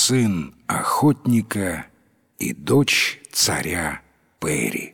сын охотника и дочь царя Пери.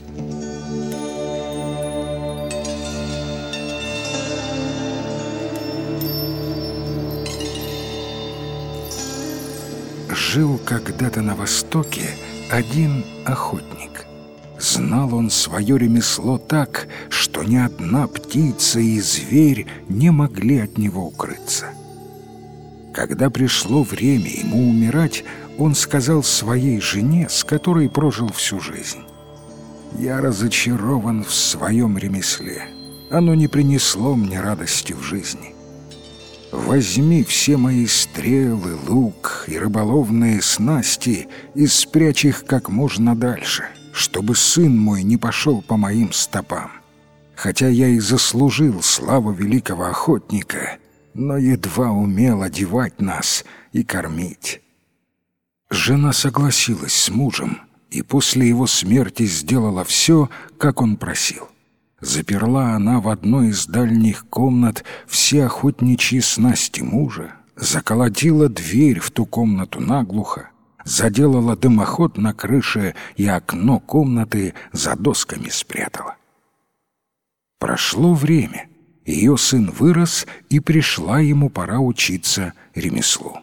Жил когда-то на Востоке один охотник. Знал он свое ремесло так, что ни одна птица и зверь не могли от него укрыться. Когда пришло время ему умирать, он сказал своей жене, с которой прожил всю жизнь: «Я разочарован в своем ремесле. Оно не принесло мне радости в жизни. Возьми все мои стрелы, лук и рыболовные снасти и спрячь их как можно дальше, чтобы сын мой не пошел по моим стопам. Хотя я и заслужил славу великого охотника, но едва умел одевать нас и кормить». Жена согласилась с мужем и после его смерти сделала все, как он просил. Заперла она в одной из дальних комнат все охотничьи снасти мужа, заколотила дверь в ту комнату наглухо, заделала дымоход на крыше и окно комнаты за досками спрятала. Прошло время, ее сын вырос, и пришла ему пора учиться ремеслу.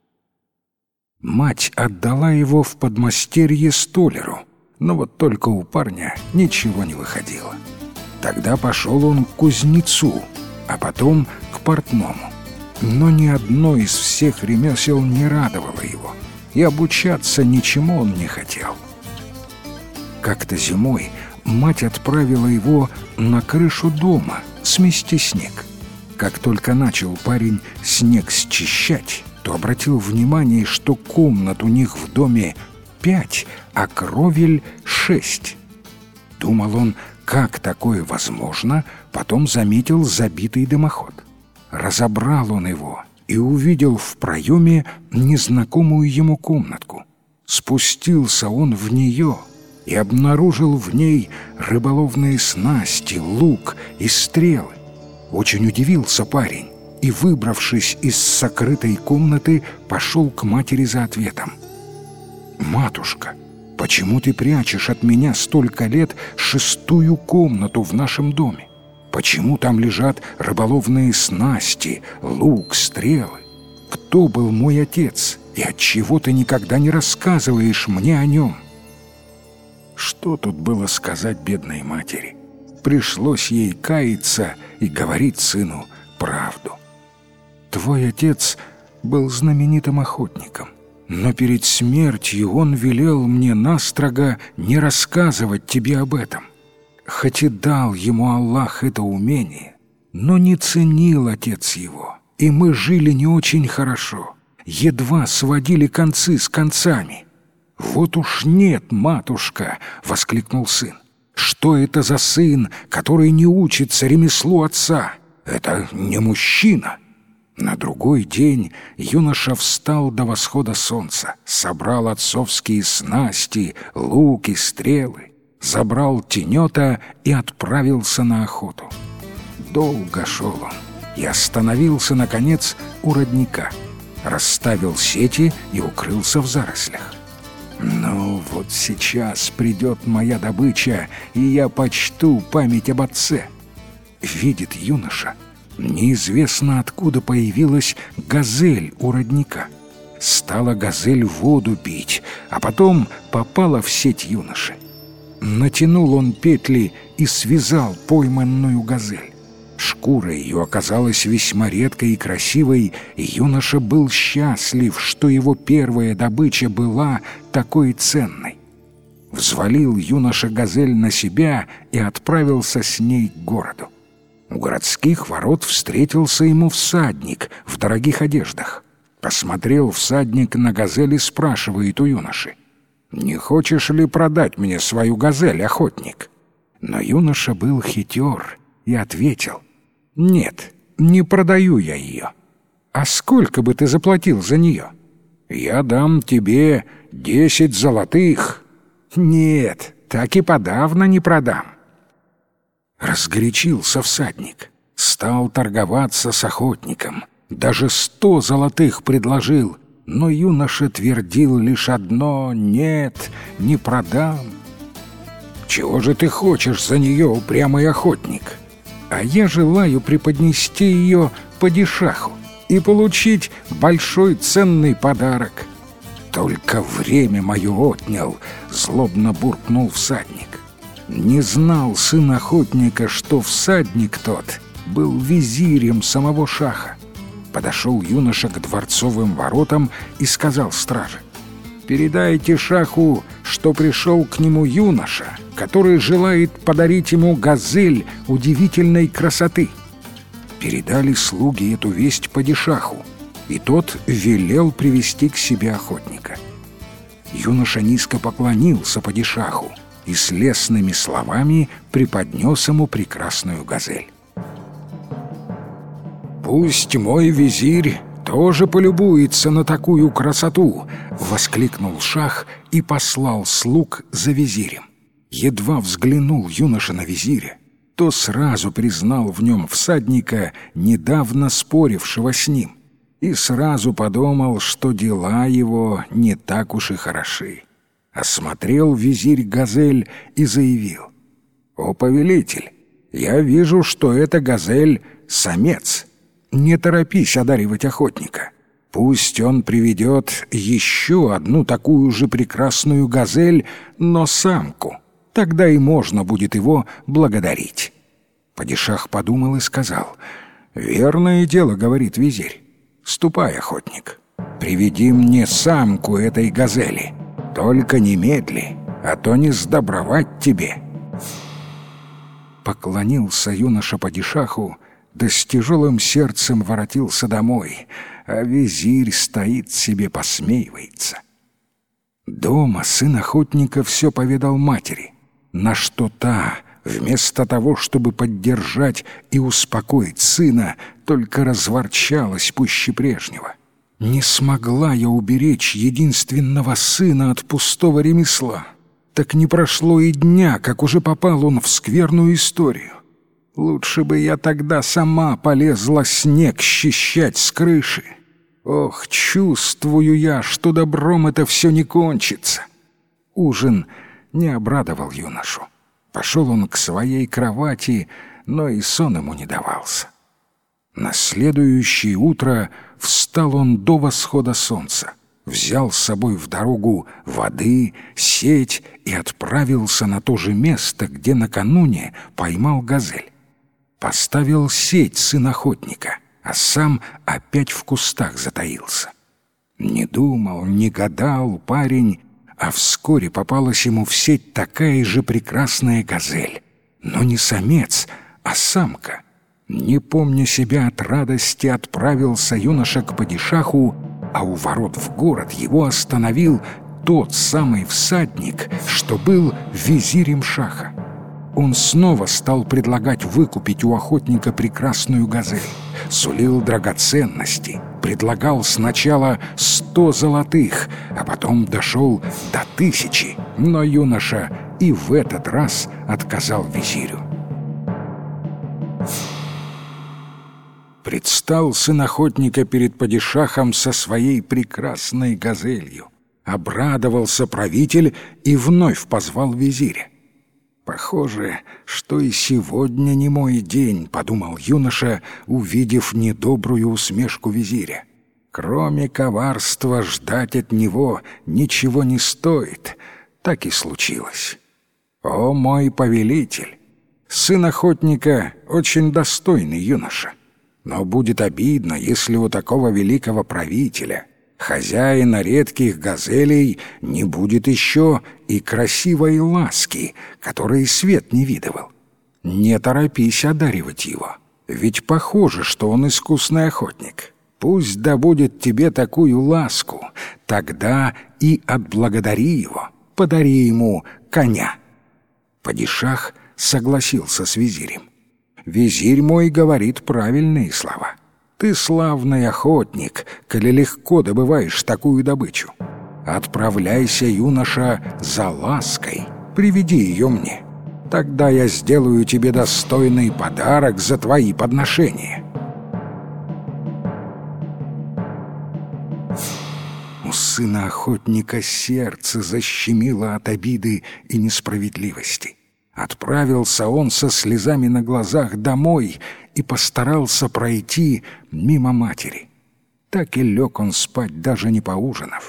Мать отдала его в подмастерье столяру, но вот только у парня ничего не выходило. Тогда пошел он к кузнецу, а потом к портному. Но ни одно из всех ремесел не радовало его, и обучаться ничему он не хотел. Как-то зимой мать отправила его на крышу дома смести снег. Как только начал парень снег счищать, то обратил внимание, что комнат у них в доме 5, а кровель 6. Думал он, как такое возможно, потом заметил забитый дымоход. Разобрал он его и увидел в проеме незнакомую ему комнатку. Спустился он в нее и обнаружил в ней рыболовные снасти, лук и стрелы. Очень удивился парень и, выбравшись из сокрытой комнаты, пошел к матери за ответом. «Матушка, почему ты прячешь от меня столько лет 6-ю комнату в нашем доме? Почему там лежат рыболовные снасти, лук, стрелы? Кто был мой отец, и отчего ты никогда не рассказываешь мне о нем?» Что тут было сказать бедной матери? Пришлось ей каяться и говорить сыну правду. «Твой отец был знаменитым охотником, но перед смертью он велел мне настрого не рассказывать тебе об этом. Хоть и дал ему Аллах это умение, но не ценил отец его, и мы жили не очень хорошо, едва сводили концы с концами». «Вот уж нет, матушка!» — воскликнул сын. «Что это за сын, который не учится ремеслу отца? Это не мужчина!» На другой день юноша встал до восхода солнца, собрал отцовские снасти, лук и стрелы, забрал тенета и отправился на охоту. Долго шел он и остановился, наконец, у родника, расставил сети и укрылся в зарослях. «Ну, вот сейчас придет моя добыча, и я почту память об отце». Видит юноша, неизвестно откуда появилась газель у родника. Стала газель воду пить, а потом попала в сеть юноши. Натянул он петли и связал пойманную газель. Шкура ее оказалась весьма редкой и красивой, и юноша был счастлив, что его первая добыча была такой ценной. Взвалил юноша газель на себя и отправился с ней к городу. У городских ворот встретился ему всадник в дорогих одеждах. Посмотрел всадник на газель и спрашивает у юноши: «Не хочешь ли продать мне свою газель, охотник?» Но юноша был хитер и ответил: «Нет, не продаю я ее. А сколько бы ты заплатил за нее?» «Я дам тебе 10 золотых». «Нет, так и подавно не продам». Разгорячился всадник, стал торговаться с охотником, даже 100 золотых предложил, но юноша твердил лишь одно: «Нет, не продам». «Чего же ты хочешь за нее, упрямый охотник?» «А я желаю преподнести ее падишаху и получить большой ценный подарок». «Только время мое отнял», — злобно буркнул всадник. Не знал сын охотника, что всадник тот был визирем самого шаха. Подошел юноша к дворцовым воротам и сказал страже: «Передайте шаху, что пришел к нему юноша, который желает подарить ему газель удивительной красоты». Передали слуги эту весть падишаху, и тот велел привести к себе охотника. Юноша низко поклонился падишаху и с лестными словами преподнес ему прекрасную газель. «Пусть мой визирь тоже полюбуется на такую красоту!» — воскликнул шах и послал слуг за визирем. Едва взглянул юноша на визиря, то сразу признал в нем всадника, недавно спорившего с ним, и сразу подумал, что дела его не так уж и хороши. Осмотрел визирь газель и заявил: «О, повелитель, я вижу, что эта газель — самец. Не торопись одаривать охотника. Пусть он приведет еще одну такую же прекрасную газель, но самку. Тогда и можно будет его благодарить». Падишах подумал и сказал: «Верное дело, — говорит визирь. Ступай, охотник, приведи мне самку этой газели. Только немедли, а то не сдобровать тебе». Поклонился юноша падишаху, да с тяжелым сердцем воротился домой, а визирь стоит себе, посмеивается. Дома сын охотника все поведал матери, на что та, вместо того, чтобы поддержать и успокоить сына, только разворчалась пуще прежнего. «Не смогла я уберечь единственного сына от пустого ремесла. Так не прошло и дня, как уже попал он в скверную историю. Лучше бы я тогда сама полезла снег счищать с крыши. Ох, чувствую я, что добром это все не кончится». Ужин не обрадовал юношу. Пошел он к своей кровати, но и сон ему не давался. На следующее утро встал он до восхода солнца, взял с собой в дорогу воды, сеть и отправился на то же место, где накануне поймал газель. Поставил сеть сын охотника, а сам опять в кустах затаился. Не думал, не гадал парень, а вскоре попалась ему в сеть такая же прекрасная газель, но не самец, а самка. Не помня себя от радости, отправился юноша к падишаху, а у ворот в город его остановил тот самый всадник, что был визирем шаха. Он снова стал предлагать выкупить у охотника прекрасную газель, сулил драгоценности, предлагал сначала 100 золотых, а потом дошел до 1000, но юноша и в этот раз отказал визирю. Предстал сын охотника перед падишахом со своей прекрасной газелью. Обрадовался правитель и вновь позвал визиря. «Похоже, что и сегодня не мой день», — подумал юноша, увидев недобрую усмешку визиря. «Кроме коварства ждать от него ничего не стоит». Так и случилось. «О, мой повелитель! Сын охотника очень достойный юноша. Но будет обидно, если у такого великого правителя, хозяина редких газелей, не будет еще и красивой ласки, которой свет не видывал. Не торопись одаривать его, ведь похоже, что он искусный охотник. Пусть добудет тебе такую ласку, тогда и отблагодари его, подари ему коня». Падишах согласился с визирем. «Визирь мой говорит правильные слова. Ты славный охотник, коли легко добываешь такую добычу. Отправляйся, юноша, за лаской, приведи ее мне. Тогда я сделаю тебе достойный подарок за твои подношения». сына охотника сердце защемило от обиды и несправедливости. Отправился он со слезами на глазах домой и постарался пройти мимо матери. Так и лег он спать, даже не поужинав.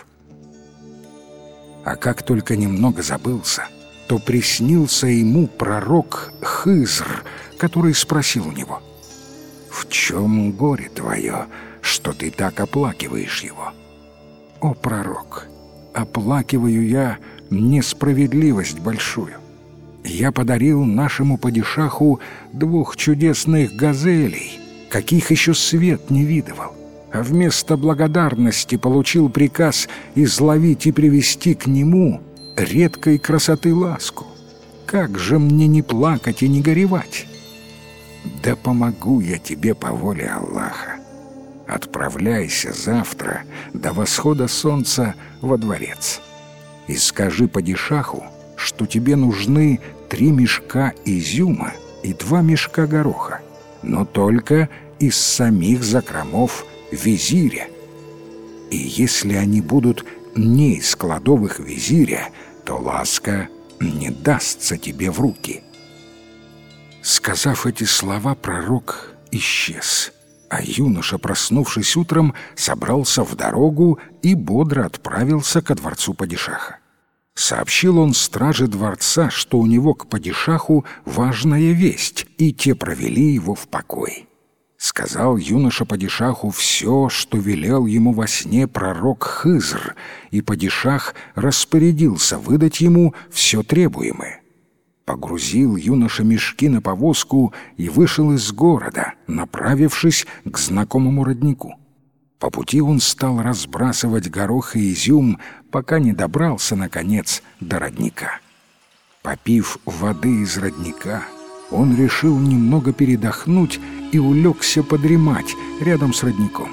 А как только немного забылся, то приснился ему пророк Хызр, который спросил у него: «В чем горе твое, что ты так оплакиваешь его?» «О, пророк, оплакиваю я несправедливость большую. Я подарил нашему падишаху 2 чудесных газелей, каких еще свет не видывал, а вместо благодарности получил приказ изловить и привести к нему редкой красоты ласку. Как же мне не плакать и не горевать? Да помогу я тебе по воле Аллаха. Отправляйся завтра до восхода солнца во дворец и скажи падишаху, что тебе нужны 3 мешка изюма и 2 мешка гороха, но только из самих закромов визиря. И если они будут не из кладовых визиря, то ласка не дастся тебе в руки». Сказав эти слова, пророк исчез, а юноша, проснувшись утром, собрался в дорогу и бодро отправился ко дворцу падишаха. Сообщил он страже дворца, что у него к падишаху важная весть, и те провели его в покой. Сказал юноша падишаху все, что велел ему во сне пророк Хызр, и падишах распорядился выдать ему все требуемое. Погрузил юноша мешки на повозку и вышел из города, направившись к знакомому роднику. По пути он стал разбрасывать горох и изюм, пока не добрался, наконец, до родника. Попив воды из родника, он решил немного передохнуть и улегся подремать рядом с родником.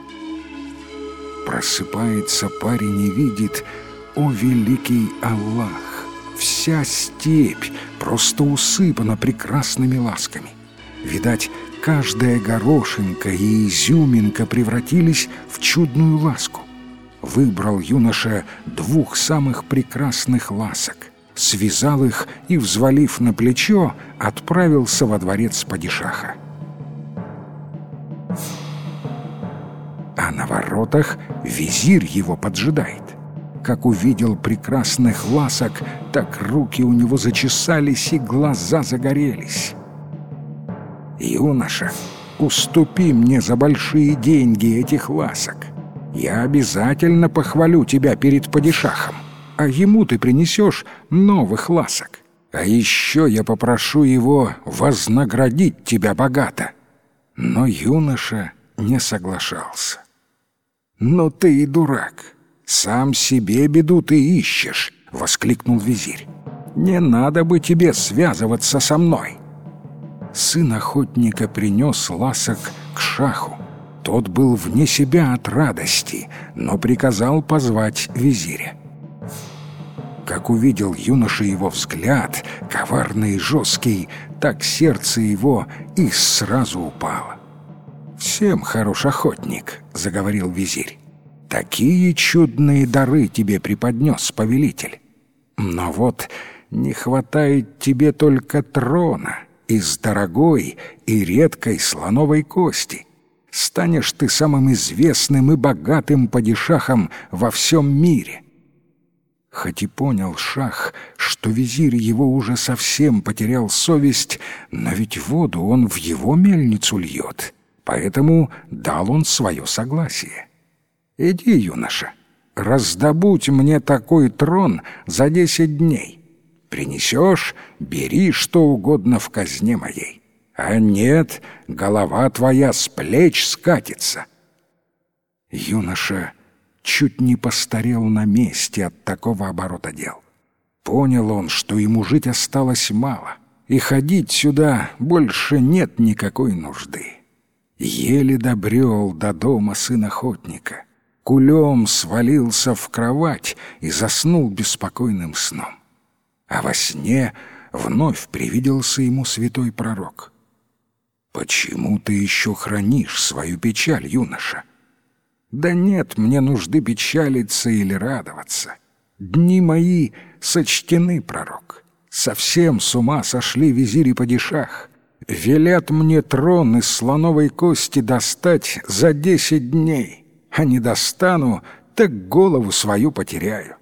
Просыпается парень и видит: о, великий Аллах! Вся степь просто усыпана прекрасными ласками. Видать, каждая горошинка и изюминка превратились в чудную ласку. Выбрал юноша 2 самых прекрасных ласок, связал их и, взвалив на плечо, отправился во дворец падишаха. А на воротах визирь его поджидает. Как увидел прекрасных ласок, так руки у него зачесались и глаза загорелись. «Юноша, уступи мне за большие деньги этих ласок. Я обязательно похвалю тебя перед падишахом, а ему ты принесешь новых ласок. А еще я попрошу его вознаградить тебя богато». Но юноша не соглашался. «Ну ты и дурак! Сам себе беду ты ищешь!» — воскликнул визирь. «Не надо бы тебе связываться со мной!» Сын охотника принес ласок к шаху. Тот был вне себя от радости, но приказал позвать визиря. Как увидел юноша его взгляд, коварный и жесткий, так сердце его и сразу упало. «Всем хорош охотник», — заговорил визирь. «Такие чудные дары тебе преподнес повелитель. Но вот не хватает тебе только трона из дорогой и редкой слоновой кости. Станешь ты самым известным и богатым падишахом во всем мире». Хоть и понял шах, что визирь его уже совсем потерял совесть, но ведь воду он в его мельницу льет, поэтому дал он свое согласие. «Иди, юноша, раздобудь мне такой трон за 10 дней. Принесешь — бери что угодно в казне моей. А нет, голова твоя с плеч скатится». Юноша чуть не постарел на месте от такого оборота дел. Понял он, что ему жить осталось мало, и ходить сюда больше нет никакой нужды. Еле добрел до дома сын охотника, кулем свалился в кровать и заснул беспокойным сном. А во сне вновь привиделся ему святой пророк. «Почему ты еще хранишь свою печаль, юноша? Да нет мне нужды печалиться или радоваться. Дни мои сочтены, пророк. Совсем с ума сошли визирь и падишах. Велят мне трон из слоновой кости достать за 10 дней, а не достану, так голову свою потеряю.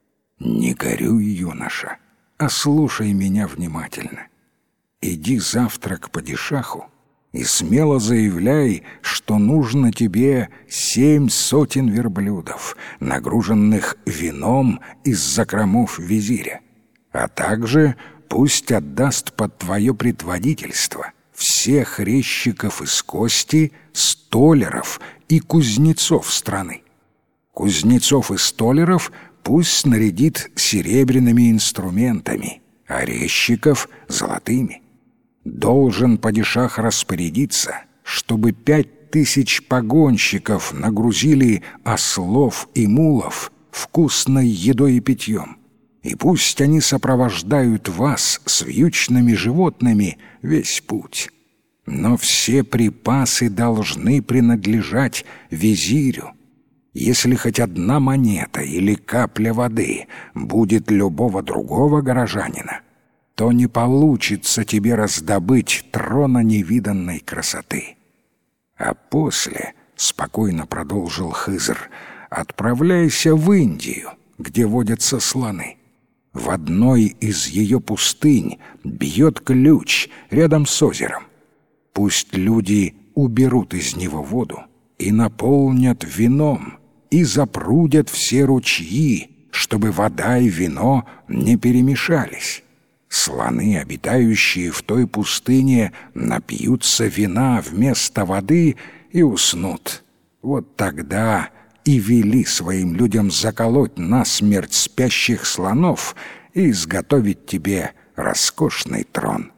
Не горюй, юноша, а слушай меня внимательно. Иди завтра к падишаху и смело заявляй, что нужно тебе 7 сотен верблюдов, нагруженных вином из закромов визиря, а также пусть отдаст под твое предводительство всех резчиков из кости, столяров и кузнецов страны. Кузнецов и столяров пусть снарядит серебряными инструментами, а резчиков — золотыми. Должен падишах распорядиться, чтобы 5000 погонщиков нагрузили ослов и мулов вкусной едой и питьем, и пусть они сопровождают вас с вьючными животными весь путь. Но все припасы должны принадлежать визирю. Если хоть одна монета или капля воды будет любого другого горожанина, то не получится тебе раздобыть трона невиданной красоты. А после, — спокойно продолжил Хызр, — отправляйся в Индию, где водятся слоны. В одной из ее пустынь бьет ключ рядом с озером. Пусть люди уберут из него воду и наполнят вином, и запрудят все ручьи, чтобы вода и вино не перемешались. Слоны, обитающие в той пустыне, напьются вина вместо воды и уснут. Вот тогда и вели своим людям заколоть насмерть спящих слонов и изготовить тебе роскошный трон.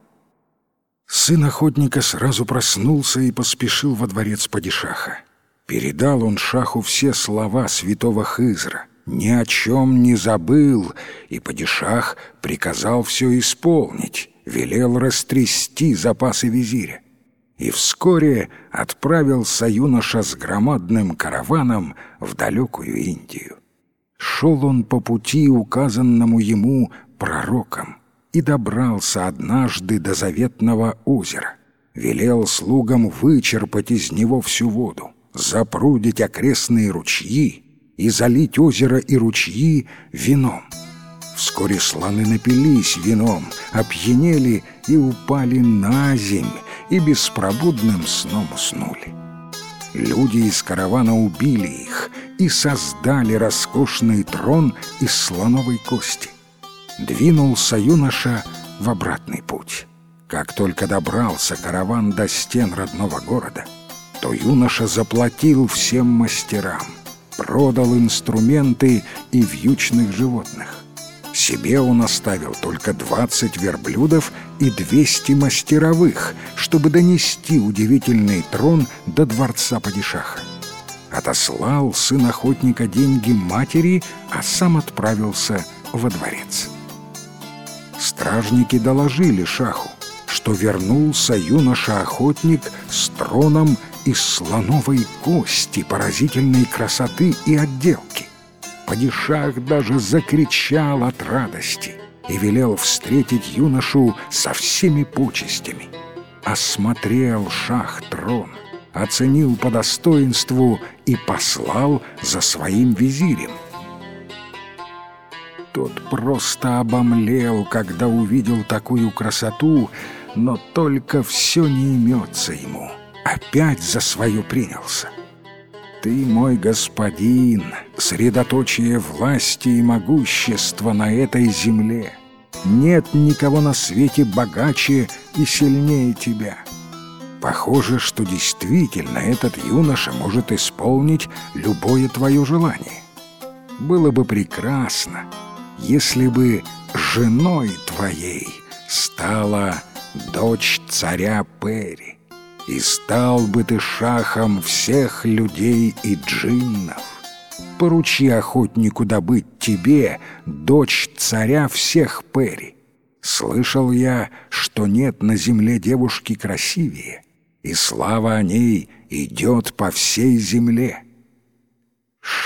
Сын охотника сразу проснулся и поспешил во дворец падишаха. Передал он шаху все слова святого Хызра, ни о чем не забыл, и падишах приказал все исполнить, велел растрясти запасы визиря. И вскоре отправился юноша с громадным караваном в далекую Индию. Шел он по пути, указанному ему пророком, и добрался однажды до заветного озера. Велел слугам вычерпать из него всю воду, запрудить окрестные ручьи и залить озеро и ручьи вином. Вскоре слоны напились вином, опьянели и упали на земь, и беспробудным сном уснули. Люди из каравана убили их и создали роскошный трон из слоновой кости. Двинулся юноша в обратный путь. Как только добрался караван до стен родного города, то юноша заплатил всем мастерам, продал инструменты и вьючных животных. Себе он оставил только 20 верблюдов и 200 мастеровых, чтобы донести удивительный трон до дворца падишаха. Отослал сын охотника деньги матери, а сам отправился во дворец. Стражники доложили шаху, что вернулся юноша-охотник с троном из слоновой кости поразительной красоты и отделки. Падишах даже закричал от радости и велел встретить юношу со всеми почестями. Осмотрел шах трон, оценил по достоинству и послал за своим визирем. Тот просто обомлел, когда увидел такую красоту, но только все не имется ему. Опять за свое принялся. Ты, мой господин, средоточие власти и могущества на этой земле. Нет никого на свете богаче и сильнее тебя. Похоже, что действительно этот юноша может исполнить любое твое желание. Было бы прекрасно, если бы женой твоей стала дочь царя Пери, и стал бы ты шахом всех людей и джиннов. Поручи охотнику добыть тебе дочь царя всех Пери. Слышал я, что нет на земле девушки красивее, и слава о ней идет по всей земле.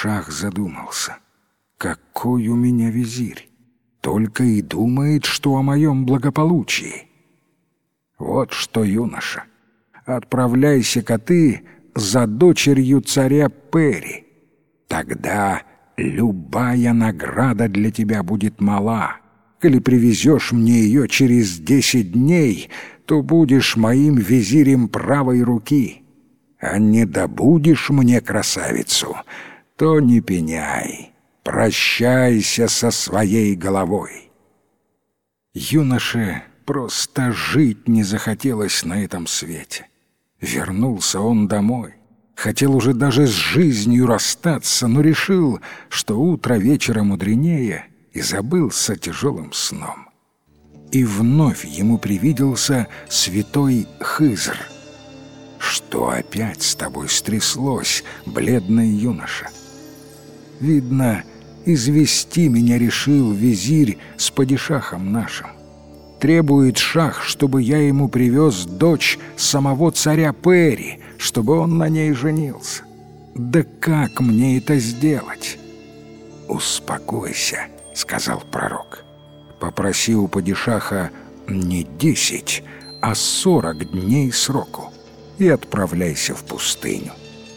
Шах задумался. «Какой у меня визирь! Только и думает, что о моем благополучии. Вот что, юноша, отправляйся-ка ты за дочерью царя Пери. Тогда любая награда для тебя будет мала. Коли привезешь мне ее через 10 дней, то будешь моим визирем правой руки. А не добудешь мне красавицу, то не пеняй, прощайся со своей головой». Юноше просто жить не захотелось на этом свете. Вернулся он домой. Хотел уже даже с жизнью расстаться, но решил, что утро вечера мудренее, и забылся тяжелым сном. И вновь ему привиделся святой Хызр. «Что опять с тобой стряслось, бледный юноша?» «Видно, извести меня решил визирь с падишахом нашим. Требует шах, чтобы я ему привез дочь самого царя Пери, чтобы он на ней женился. Да как мне это сделать?» «Успокойся», — сказал пророк. «Попроси у падишаха не 10, а 40 дней сроку и отправляйся в пустыню.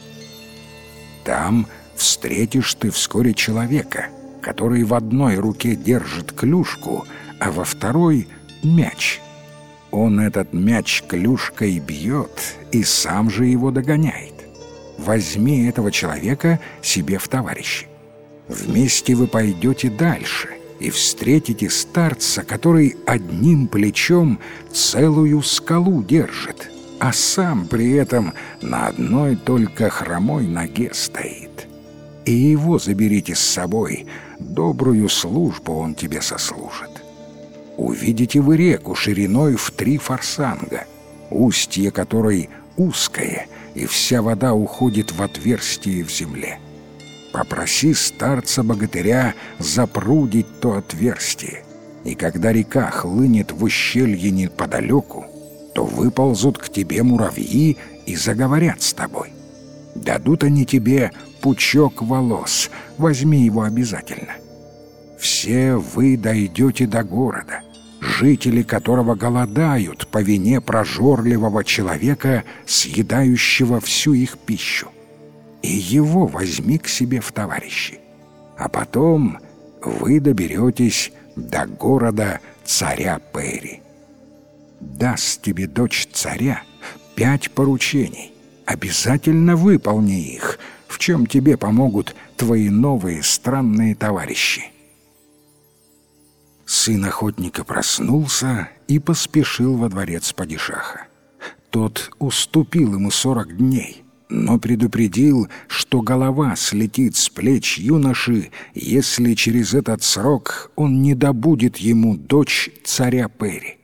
Там встретишь ты вскоре человека, который в одной руке держит клюшку, а во второй — мяч. Он этот мяч клюшкой бьет и сам же его догоняет. Возьми этого человека себе в товарищи. Вместе вы пойдете дальше и встретите старца, который одним плечом целую скалу держит, а сам при этом на одной только хромой ноге стоит. И его заберите с собой, добрую службу он тебе сослужит. Увидите вы реку шириной в 3 форсанга, устье которой узкое, и вся вода уходит в отверстие в земле. Попроси старца-богатыря запрудить то отверстие, и когда река хлынет в ущелье неподалеку, то выползут к тебе муравьи и заговорят с тобой. Дадут они тебе пучок волос, возьми его обязательно. Все вы дойдете до города, жители которого голодают по вине прожорливого человека, съедающего всю их пищу. И его возьми к себе в товарищи. А потом вы доберетесь до города царя Пери. Даст тебе дочь царя 5 поручений. Обязательно выполни их, в чем тебе помогут твои новые странные товарищи». Сын охотника проснулся и поспешил во дворец падишаха. Тот уступил ему 40 дней, но предупредил, что голова слетит с плеч юноши, если через этот срок он не добудет ему дочь царя Пери.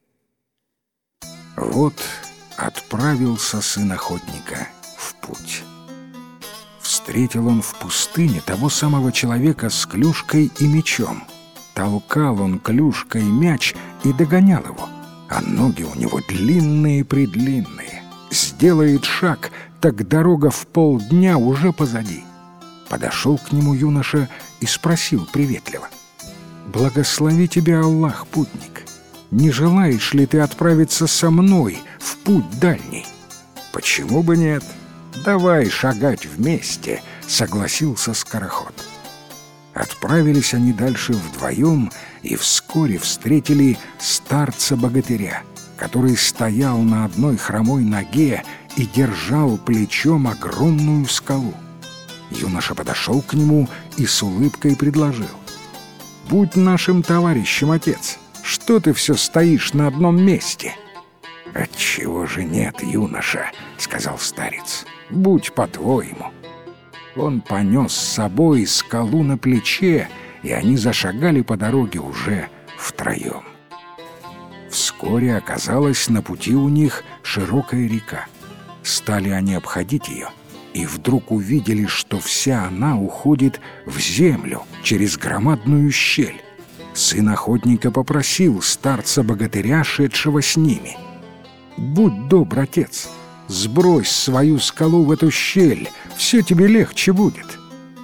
Вот отправился сын охотника в путь. Встретил он в пустыне того самого человека с клюшкой и мечом. Толкал он клюшкой мяч и догонял его, а ноги у него длинные-предлинные. Сделает шаг, так дорога в полдня уже позади. Подошел к нему юноша и спросил приветливо: «Благослови тебя Аллах, путник! Не желаешь ли ты отправиться со мной в путь дальний?» «Почему бы нет? Давай шагать вместе», — согласился скороход. Отправились они дальше вдвоем и вскоре встретили старца-богатыря, который стоял на одной хромой ноге и держал плечом огромную скалу. Юноша подошел к нему и с улыбкой предложил: «Будь нашим товарищем, отец! Что ты все стоишь на одном месте?» «Отчего же нет, юноша?» — сказал старец. «Будь по-твоему». Он понес с собой скалу на плече, и они зашагали по дороге уже втроем. Вскоре оказалась на пути у них широкая река. Стали они обходить ее, и вдруг увидели, что вся она уходит в землю через громадную щель. Сын охотника попросил старца-богатыря, шедшего с ними: «Будь добр, отец, сбрось свою скалу в эту щель, все тебе легче будет».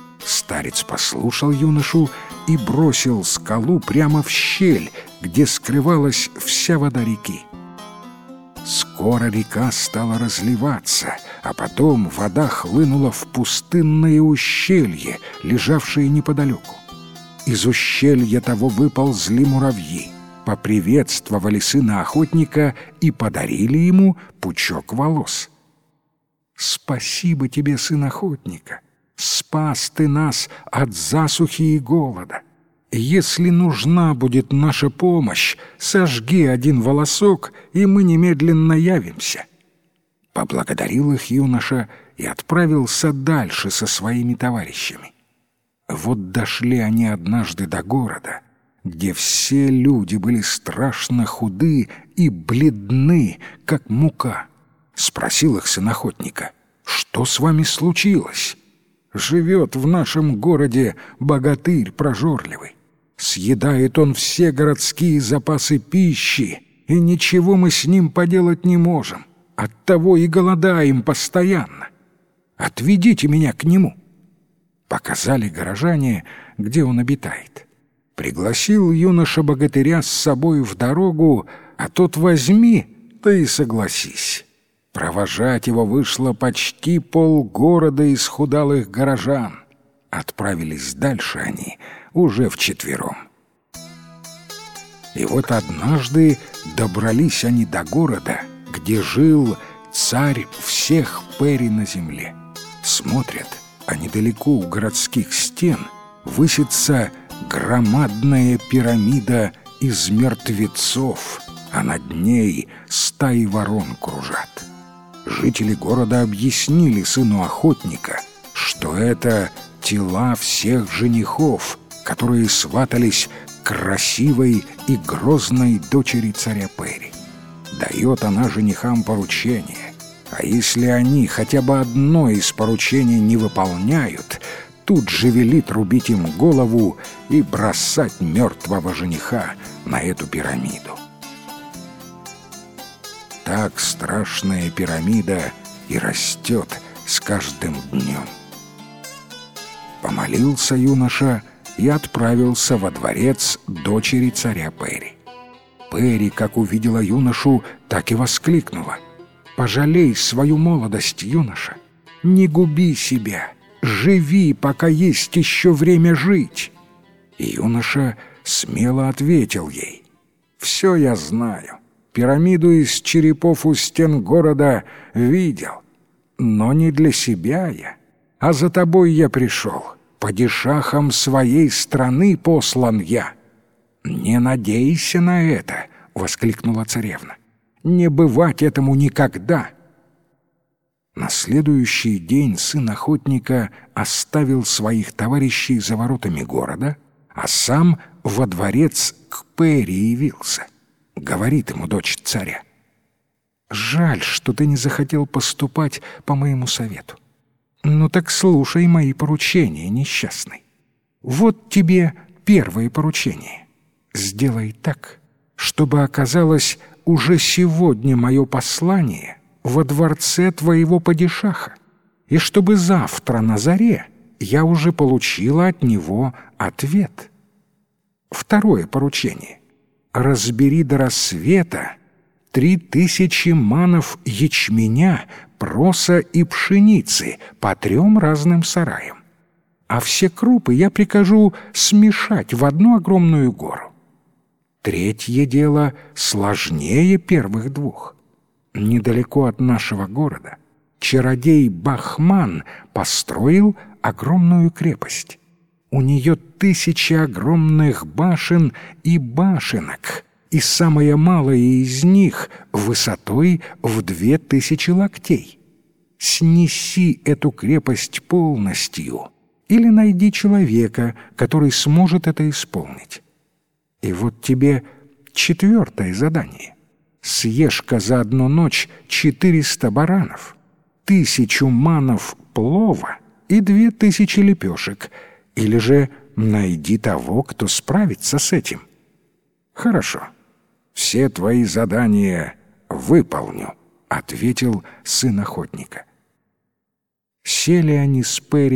Старец послушал юношу и бросил скалу прямо в щель, где скрывалась вся вода реки. Скоро река стала разливаться, а потом вода хлынула в пустынное ущелье, лежавшее неподалеку. Из ущелья того выползли муравьи, поприветствовали сына охотника и подарили ему пучок волос. «Спасибо тебе, сын охотника! Спас ты нас от засухи и голода! Если нужна будет наша помощь, сожги один волосок, и мы немедленно явимся». Поблагодарил их юноша и отправился дальше со своими товарищами. Вот дошли они однажды до города, где все люди были страшно худы и бледны, как мука. Спросил их сын охотника: «Что с вами случилось?» «Живет в нашем городе богатырь прожорливый. Съедает он все городские запасы пищи, и ничего мы с ним поделать не можем. Оттого и голодаем постоянно. Отведите меня к нему». Показали горожане, где он обитает. Пригласил юноша богатыря с собой в дорогу, а тот возьми, да и согласись. Провожать его вышло почти полгорода исхудалых горожан. Отправились дальше они уже вчетвером. И вот однажды добрались они до города, где жил царь всех пэри на земле. Смотрят, а недалеко у городских стен высится громадная пирамида из мертвецов, а над ней стаи ворон кружат. Жители города объяснили сыну охотника, что это тела всех женихов, которые сватались к красивой и грозной дочери царя Пэри. Дает она женихам поручение, а если они хотя бы одно из поручений не выполняют, тут же велит рубить им голову и бросать мертвого жениха на эту пирамиду. Так страшная пирамида и растет с каждым днем. Помолился юноша и отправился во дворец дочери царя Пэри. Пэри, как увидела юношу, так и воскликнула: «Пожалей свою молодость, юноша! Не губи себя! Живи, пока есть еще время жить!» И юноша смело ответил ей: «Все я знаю. Пирамиду из черепов у стен города видел. Но не для себя я, а за тобой я пришел. Падишахом своей страны послан я». «Не надейся на это!» — воскликнула царевна. «Не бывать этому никогда!» На следующий день сын охотника оставил своих товарищей за воротами города, а сам во дворец к Пэри явился. Говорит ему дочь царя: «Жаль, что ты не захотел поступать по моему совету. Ну так слушай мои поручения, несчастный. Вот тебе первое поручение. Сделай так, чтобы оказалось уже сегодня мое послание во дворце твоего падишаха, и чтобы завтра на заре я уже получила от него ответ. Второе поручение. Разбери до рассвета 3000 манов ячменя, проса и пшеницы по 3 разным сараям. А все крупы я прикажу смешать в одну огромную гору. Третье дело сложнее первых 2. Недалеко от нашего города чародей Бахман построил огромную крепость. У нее 1000 огромных башен и башенок, и самая малая из них высотой в 2000 локтей. Снеси эту крепость полностью или найди человека, который сможет это исполнить. И вот тебе 4-е задание. Съешь-ка за одну ночь 400 баранов, 1000 манов плова и 2000 лепешек, или же найди того, кто справится с этим. Хорошо, все твои задания выполню, ответил сын охотника. Сели они с Пэри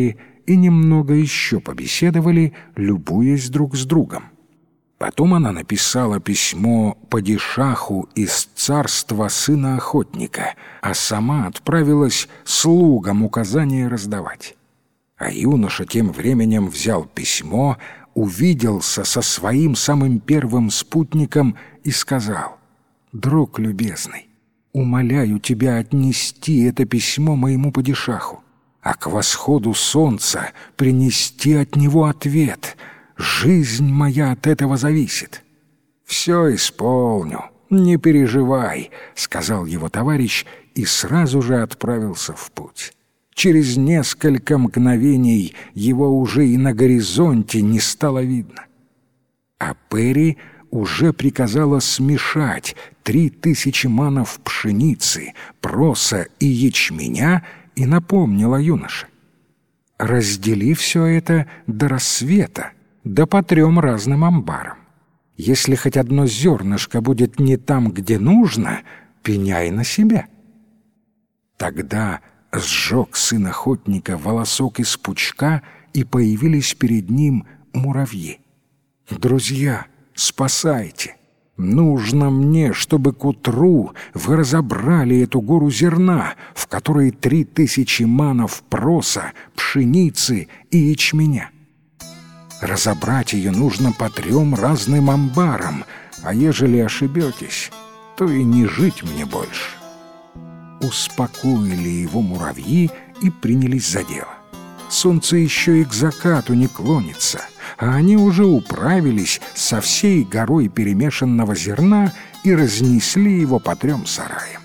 и немного еще побеседовали, любуясь друг с другом. Потом она написала письмо падишаху из царства сына охотника, а сама отправилась слугам указания раздавать. А юноша тем временем взял письмо, увиделся со своим самым первым спутником и сказал: «Друг любезный, умоляю тебя отнести это письмо моему падишаху, а к восходу солнца принести от него ответ. Жизнь моя от этого зависит». «Все исполню, не переживай», — сказал его товарищ и сразу же отправился в путь. Через несколько мгновений его уже и на горизонте не стало видно. А Пери уже приказала смешать 3000 манов пшеницы, проса и ячменя и напомнила юноше: «Раздели все это до рассвета, да по 3 разным амбарам. Если хоть одно зернышко будет не там, где нужно, пеняй на себя». Тогда сжег сын охотника волосок из пучка, и появились перед ним муравьи. «Друзья, спасайте! Нужно мне, чтобы к утру вы разобрали эту гору зерна, в которой 3000 манов проса, пшеницы и ячменя. Разобрать ее нужно по 3 разным амбарам, а ежели ошибетесь, то и не жить мне больше». Успокоили его муравьи и принялись за дело. Солнце еще и к закату не клонится, а они уже управились со всей горой перемешанного зерна и разнесли его по 3 сараям.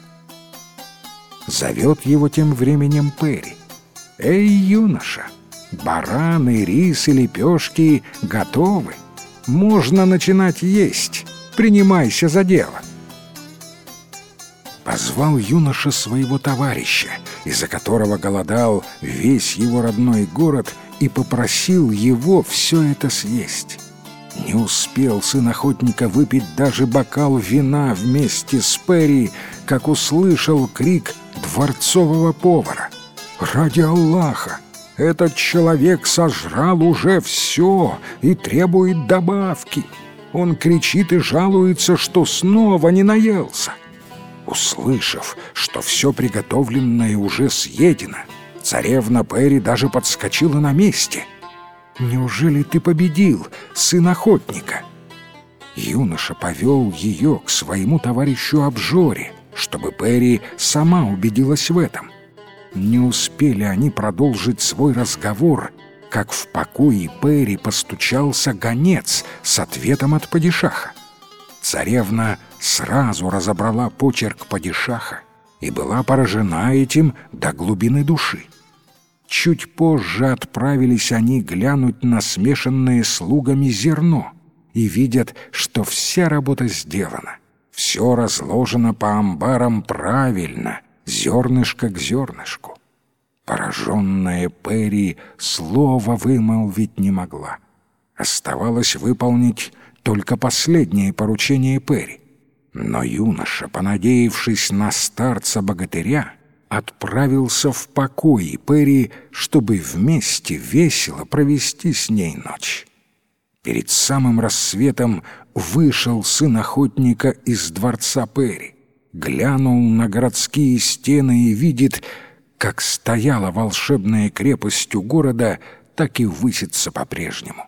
Зовет его тем временем Пери: «Эй, юноша, бараны, рис и лепешки готовы. Можно начинать есть. Принимайся за дело». Позвал юноша своего товарища, из-за которого голодал весь его родной город, и попросил его все это съесть. Не успел сын охотника выпить даже бокал вина вместе с Пери, как услышал крик дворцового повара: «Ради Аллаха! Этот человек сожрал уже все и требует добавки! Он кричит и жалуется, что снова не наелся!» Услышав, что все приготовленное уже съедено, царевна Пери даже подскочила на месте. «Неужели ты победил, сын охотника?» Юноша повел ее к своему товарищу Обжоре, чтобы Пери сама убедилась в этом. Не успели они продолжить свой разговор, как в покое Пери постучался гонец с ответом от падишаха. Царевна сразу разобрала почерк падишаха и была поражена этим до глубины души. Чуть позже отправились они глянуть на смешанное слугами зерно и видят, что вся работа сделана. Все разложено по амбарам правильно, зернышко к зернышку. Пораженная Пери слова вымолвить не могла. Оставалось выполнить только последнее поручение Пери. Но юноша, понадеявшись на старца-богатыря, отправился в покой Пери, чтобы вместе весело провести с ней ночь. Перед самым рассветом вышел сын охотника из дворца Пери, глянул на городские стены и видит, как стояла волшебная крепость у города, так и высится по-прежнему.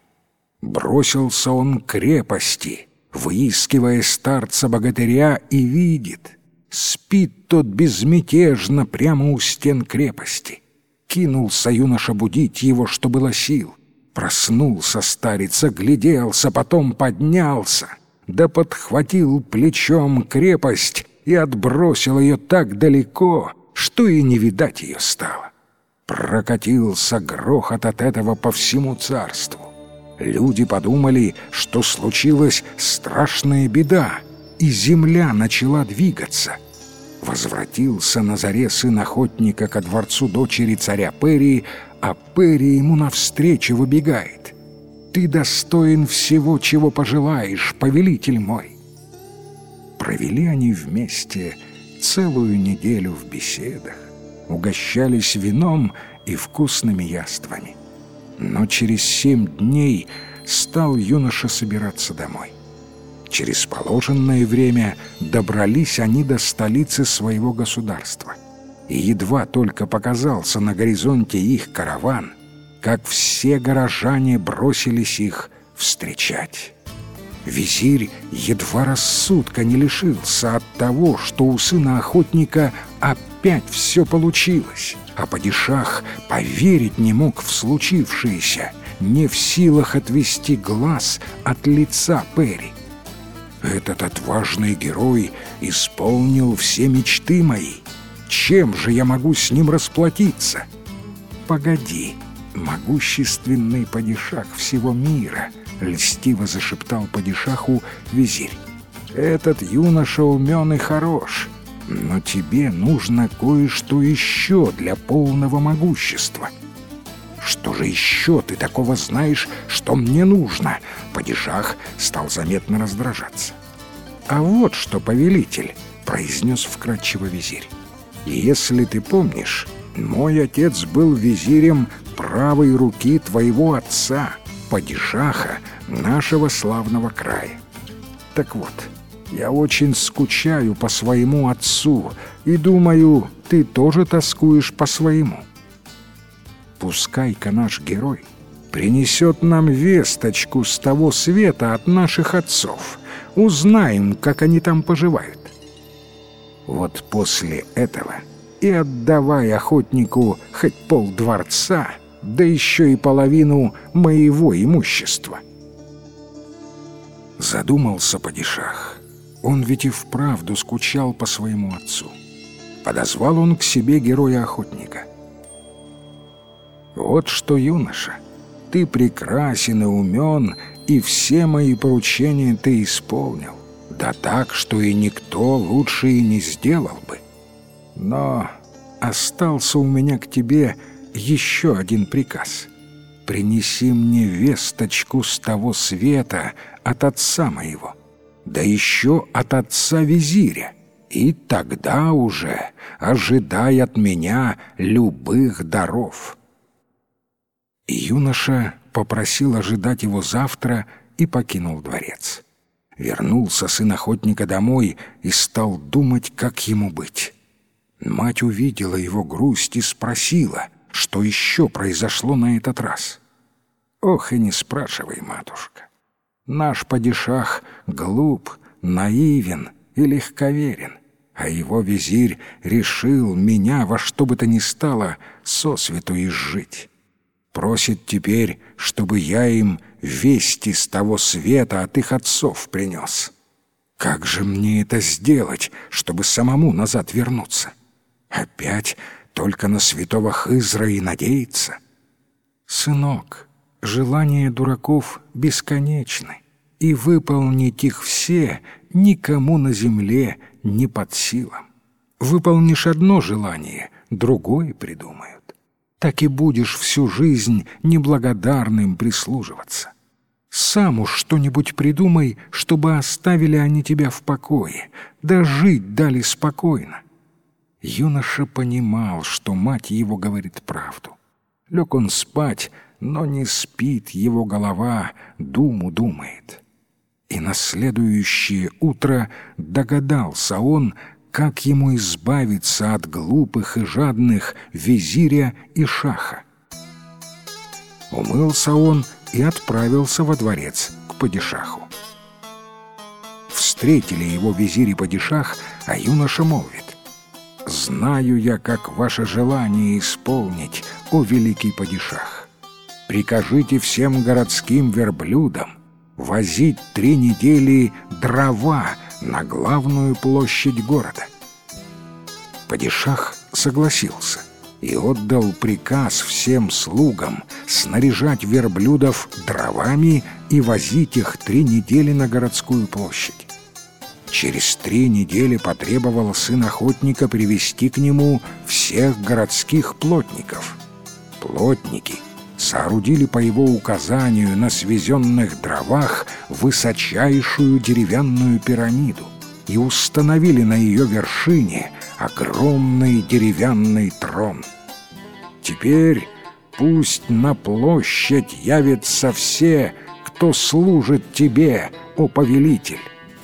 Бросился он к крепости, выискивая старца-богатыря, и видит: спит тот безмятежно прямо у стен крепости. Кинулся юноша будить его, что было сил. Проснулся старец, огляделся, потом поднялся, да подхватил плечом крепость и отбросил ее так далеко, что и не видать ее стало. Прокатился грохот от этого по всему царству. Люди подумали, что случилась страшная беда, и земля начала двигаться. Возвратился на заре сын охотника ко дворцу дочери царя Пери, а Пери ему навстречу выбегает: «Ты достоин всего, чего пожелаешь, повелитель мой». Провели они вместе целую неделю в беседах, угощались вином и вкусными яствами. Но через 7 дней стал юноша собираться домой. Через положенное время добрались они до столицы своего государства. И едва только показался на горизонте их караван, как все горожане бросились их встречать. Визирь едва рассудка не лишился от того, что у сына охотника опять все получилось, а падишах поверить не мог в случившееся, не в силах отвести глаз от лица Пери. Этот отважный герой исполнил все мечты мои. Чем же я могу с ним расплатиться? Погоди, могущественный падишах всего мира, льстиво зашептал падишаху визирь. Этот юноша умен и хорош, но тебе нужно кое-что еще для полного могущества. Что же еще ты такого знаешь, что мне нужно? Падишах стал заметно раздражаться. А вот что, повелитель, произнес вкратчиво визирь. Если ты помнишь, мой отец был визирем правой руки твоего отца, падишаха нашего славного края. Так вот, я очень скучаю по своему отцу и думаю, ты тоже тоскуешь по своему. Пускай-ка наш герой принесет нам весточку с того света от наших отцов. Узнаем, как они там поживают. Вот после этого и отдавай охотнику хоть полдворца, да еще и половину моего имущества. Задумался падишах. Он ведь и вправду скучал по своему отцу. Подозвал он к себе героя-охотника. «Вот что, юноша, ты прекрасен и умен, и все мои поручения ты исполнил. Да так, что и никто лучше и не сделал бы. Но остался у меня к тебе еще один приказ. Принеси мне весточку с того света от отца моего, да еще от отца визиря, и тогда уже ожидай от меня любых даров». Юноша попросил ожидать его завтра и покинул дворец. Вернулся сын охотника домой и стал думать, как ему быть. Мать увидела его грусть и спросила, что еще произошло на этот раз. «Ох, и не спрашивай, матушка. Наш падишах глуп, наивен и легковерен, а его визирь решил меня во что бы то ни стало сосвету изжить. Просит теперь, чтобы я им вести с того света от их отцов принес. Как же мне это сделать, чтобы самому назад вернуться? Опять только на святого Хызра и надеяться? Сынок, желания дураков бесконечны, и выполнить их все никому на земле не под силам. Выполнишь одно желание, другое придумают. Так и будешь всю жизнь неблагодарным прислуживаться. Сам уж что-нибудь придумай, чтобы оставили они тебя в покое, да жить дали спокойно». Юноша понимал, что мать его говорит правду. Лег он спать, но не спит его голова, думу думает. И на следующее утро догадался он, как ему избавиться от глупых и жадных визиря и шаха. Умылся он и отправился во дворец к падишаху. Встретили его визирь и падишах, а юноша молвит: «Знаю я, как ваше желание исполнить, о великий падишах. Прикажите всем городским верблюдам возить 3 недели дрова на главную площадь города». Падишах согласился и отдал приказ всем слугам снаряжать верблюдов дровами и возить их 3 недели на городскую площадь. Через 3 недели потребовал сын охотника привести к нему всех городских плотников. Плотники соорудили по его указанию на свезенных дровах высочайшую деревянную пирамиду и установили на ее вершине огромный деревянный трон. Теперь Пусть на площадь явятся все, кто служит тебе, о повелитель.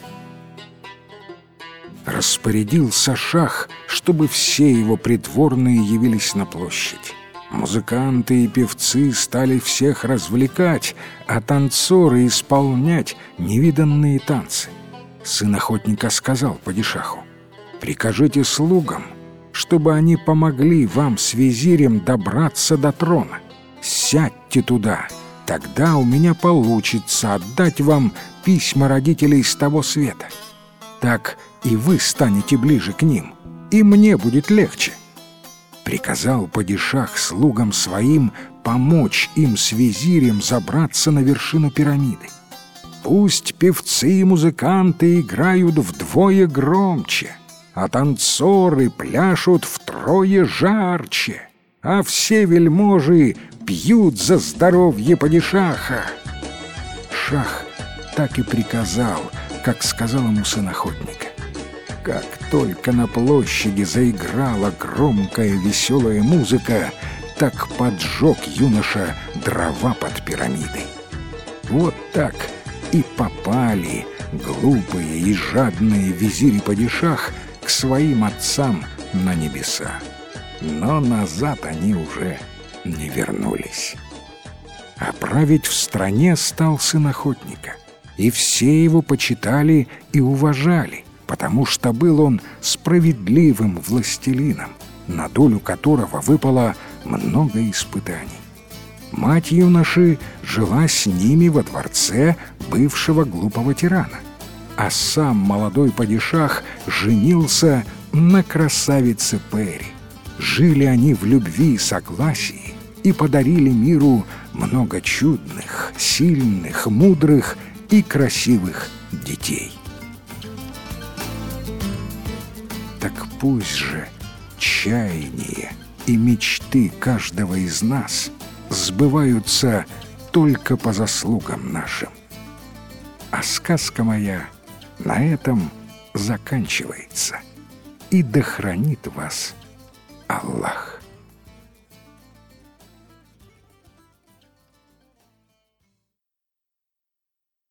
Распорядился шах, чтобы все его придворные явились на площадь. Музыканты и певцы стали всех развлекать, а танцоры исполнять невиданные танцы. Сын охотника сказал падишаху: «Прикажите слугам, чтобы они помогли вам с визирем добраться до трона. Сядьте туда, тогда у меня получится отдать вам письма родителей с того света. Так и вы станете ближе к ним, и мне будет легче». Приказал падишах слугам своим помочь им с визирем забраться на вершину пирамиды. Пусть певцы и музыканты играют вдвое громче, а танцоры пляшут втрое жарче, а все вельможи пьют за здоровье падишаха. Шах так и приказал, как сказал ему сын охотника. Как только на площади заиграла громкая веселая музыка, так поджег юноша дрова под пирамидой. Вот так и попали глупые и жадные визирь и падишах к своим отцам на небеса. Но назад они уже не вернулись. А править в стране стал сын охотника, и все его почитали и уважали, потому что был он справедливым властелином, на долю которого выпало много испытаний. Мать юноши жила с ними во дворце бывшего глупого тирана, а сам молодой падишах женился на красавице Пери. Жили они в любви и согласии и подарили миру много чудных, сильных, мудрых и красивых детей. Так пусть же чаяния и мечты каждого из нас сбываются только по заслугам нашим. А сказка моя на этом заканчивается. И да хранит вас Аллах.